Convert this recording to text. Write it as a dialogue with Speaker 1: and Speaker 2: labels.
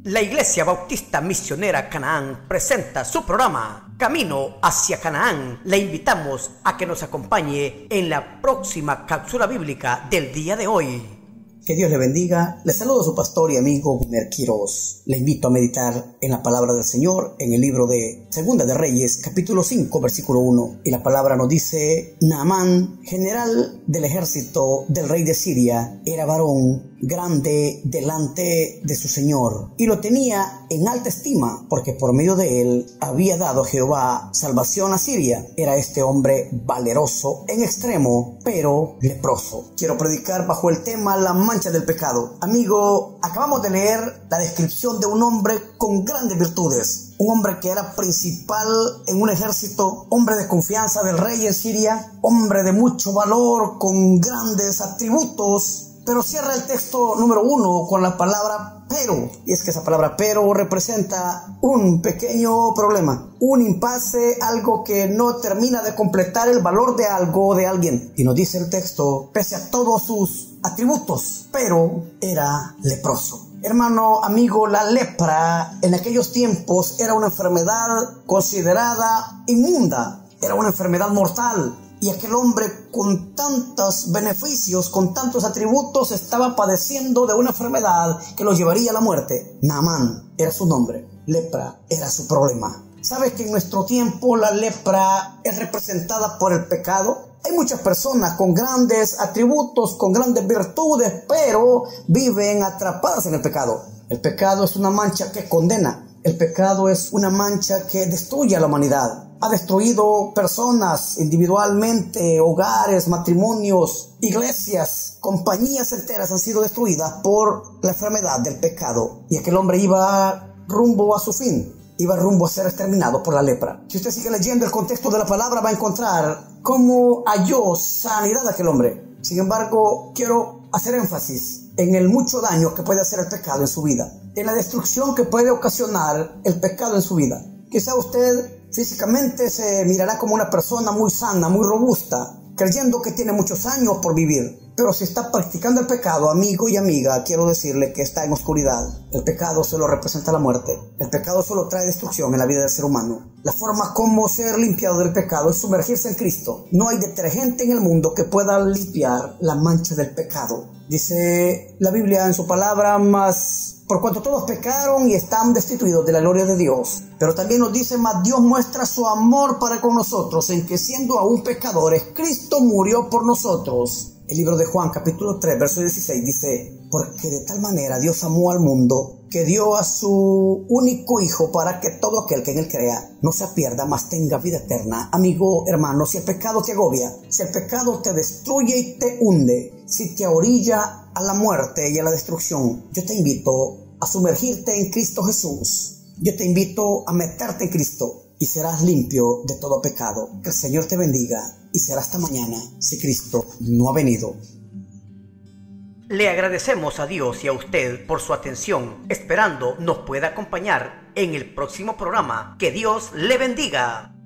Speaker 1: La Iglesia Bautista Misionera Canaán presenta su programa Camino hacia Canaán. Le invitamos a que nos acompañe en la próxima cápsula bíblica del día de hoy.
Speaker 2: Que Dios le bendiga. Le saludo a su pastor y amigo Gunner Quiroz. Le invito a meditar en la palabra del Señor en el libro de Segunda de Reyes, capítulo 5, versículo 1. Y la palabra nos dice: Naamán, general del ejército del rey de Siria, era varón grande delante de su señor, y lo tenía en alta estima, porque por medio de él había dado Jehová salvación a Siria. Era este hombre valeroso en extremo, pero leproso. Quiero predicar bajo el tema la mancha del pecado. Amigo, acabamos de leer la descripción de un hombre con grandes virtudes, un hombre que era principal en un ejército, hombre de confianza del rey en Siria, hombre de mucho valor, con grandes atributos. Pero cierra el texto número 1 con la palabra pero. Y es que esa palabra pero representa un pequeño problema, un impasse, algo que no termina de completar el valor de algo o de alguien. Y nos dice el texto: pese a todos sus atributos, pero era leproso. Hermano, amigo, la lepra en aquellos tiempos era una enfermedad considerada inmunda, era una enfermedad mortal. Y aquel hombre con tantos beneficios, con tantos atributos, estaba padeciendo de una enfermedad que lo llevaría a la muerte. Naamán era su nombre, lepra era su problema. ¿Sabes que en nuestro tiempo la lepra es representada por el pecado? Hay muchas personas con grandes atributos, con grandes virtudes, pero viven atrapadas en el pecado. El pecado es una mancha que condena. El pecado es una mancha que destruye a la humanidad. Ha destruido personas individualmente, hogares, matrimonios, iglesias, compañías enteras han sido destruidas por la enfermedad del pecado. Y aquel hombre iba rumbo a su fin, iba rumbo a ser exterminado por la lepra. Si usted sigue leyendo el contexto de la palabra, va a encontrar cómo halló sanidad aquel hombre. Sin embargo, quiero hacer énfasis en el mucho daño que puede hacer el pecado en su vida, en la destrucción que puede ocasionar el pecado en su vida. Quizá usted físicamente se mirará como una persona muy sana, muy robusta, creyendo que tiene muchos años por vivir. Pero si está practicando el pecado, amigo y amiga, quiero decirle que está en oscuridad. El pecado solo representa la muerte. El pecado solo trae destrucción en la vida del ser humano. La forma como ser limpiado del pecado es sumergirse en Cristo. No hay detergente en el mundo que pueda limpiar la mancha del pecado. Dice la Biblia en su palabra: mas por cuanto todos pecaron y están destituidos de la gloria de Dios. Pero también nos dice: mas Dios muestra su amor para con nosotros, en que siendo aún pecadores, Cristo murió por nosotros. El libro de Juan, capítulo 3, verso 16, dice: porque de tal manera Dios amó al mundo, que dio a su único Hijo, para que todo aquel que en él crea no se pierda, mas tenga vida eterna. Amigo, hermano, si el pecado te agobia, si el pecado te destruye y te hunde, si te orilla a la muerte y a la destrucción, yo te invito a sumergirte en Cristo Jesús. Yo te invito a meterte en Cristo y serás limpio de todo pecado. Que el Señor te bendiga y será hasta mañana si Cristo no ha venido.
Speaker 1: Le agradecemos a Dios y a usted por su atención, esperando nos pueda acompañar en el próximo programa. Que Dios le bendiga.